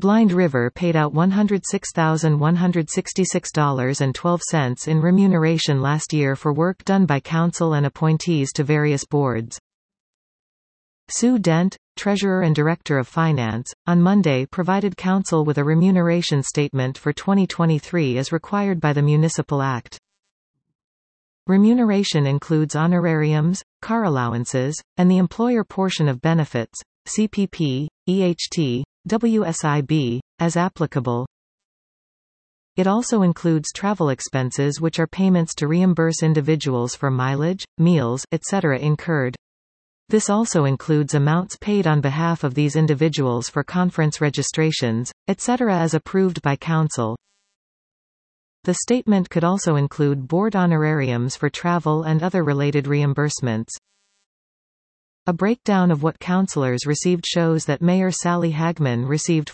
Blind River paid out $106,166.12 in remuneration last year for work done by council and appointees to various boards. Sue Dent, Treasurer and Director of Finance, on Monday provided council with a remuneration statement for 2023 as required by the Municipal Act. Remuneration includes honorariums, car allowances, and the employer portion of benefits, CPP, EHT, WSIB, as applicable. It also includes travel expenses, which are payments to reimburse individuals for mileage, meals, etc. incurred. This also includes amounts paid on behalf of these individuals for conference registrations, etc. as approved by Council. The statement could also include board honorariums for travel and other related reimbursements. A breakdown of what councillors received shows that Mayor Sally Hagman received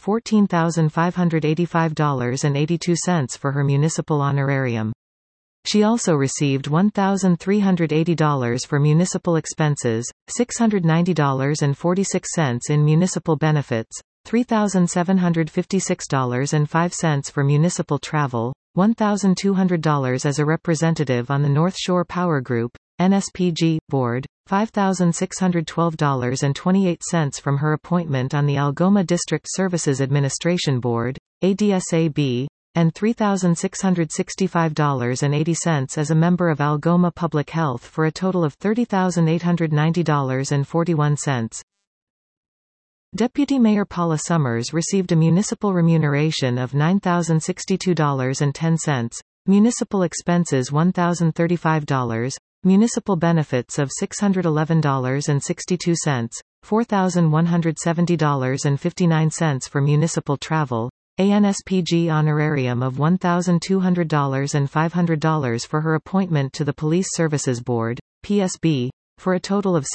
$14,585.82 for her municipal honorarium. She also received $1,380 for municipal expenses, $690.46 in municipal benefits, $3,756.05 for municipal travel, $1,200 as a representative on the North Shore Power Group, NSPG, board, $5,612.28 from her appointment on the Algoma District Services Administration Board, ADSAB, and $3,665.80 as a member of Algoma Public Health for a total of $30,890.41. Deputy Mayor Paula Summers received a municipal remuneration of $9,062.10, municipal expenses $1,035, municipal benefits of $611.62, $4,170.59 for municipal travel, ANSPG honorarium of $1,200 and $500 for her appointment to the Police Services Board, PSB, for a total of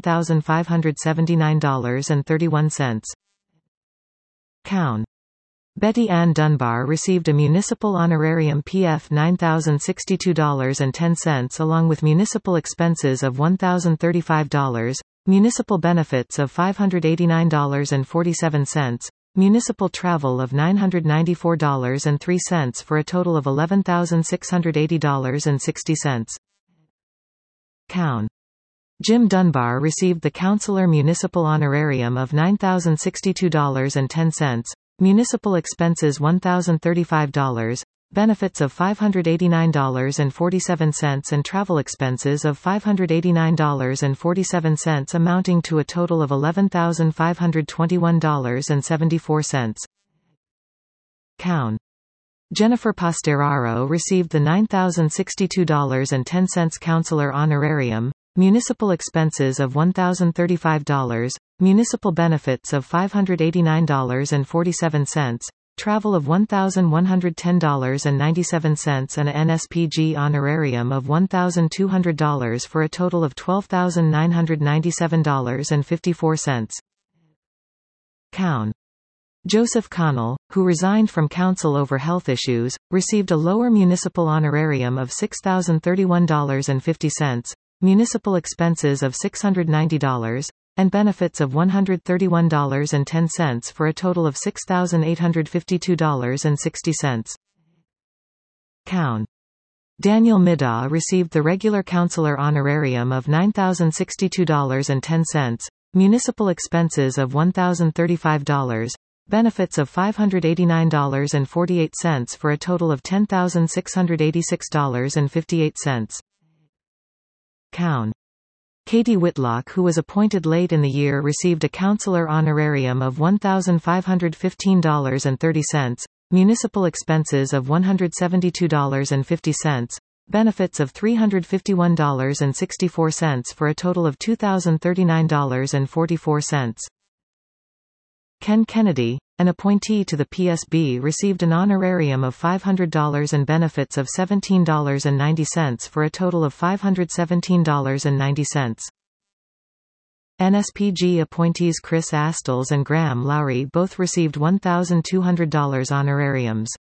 $16,579.31. Count. Betty Ann Dunbar received a municipal honorarium PF $9,062.10 along with municipal expenses of $1,035, municipal benefits of $589.47, municipal travel of $994.03 for a total of $11,680.60. Count. Jim Dunbar received the Councillor Municipal Honorarium of $9,062.10, municipal expenses $1,035, benefits of $589.47 and travel expenses of $589.47 amounting to a total of $11,521.74. Count. Jennifer Posteraro received the $9,062.10 Councillor Honorarium, municipal expenses of $1,035, municipal benefits of $589.47, travel of $1,110.97 and a NSPG honorarium of $1,200 for a total of $12,997.54. Count. Joseph Connell, who resigned from council over health issues, received a lower municipal honorarium of $6,031.50, municipal expenses of $690, and benefits of $131.10 for a total of $6,852.60. Count. Daniel Middaugh received the regular councillor honorarium of $9,062.10, municipal expenses of $1,035, benefits of $589.48 for a total of $10,686.58. Count. Katie Whitlock, who was appointed late in the year, received a councillor honorarium of $1,515.30, municipal expenses of $172.50, benefits of $351.64 for a total of $2,039.44. Ken Kennedy, an appointee to the PSB, received an honorarium of $500 and benefits of $17.90 for a total of $517.90. NSPG appointees Chris Astles and Graham Lowry both received $1,200 honorariums.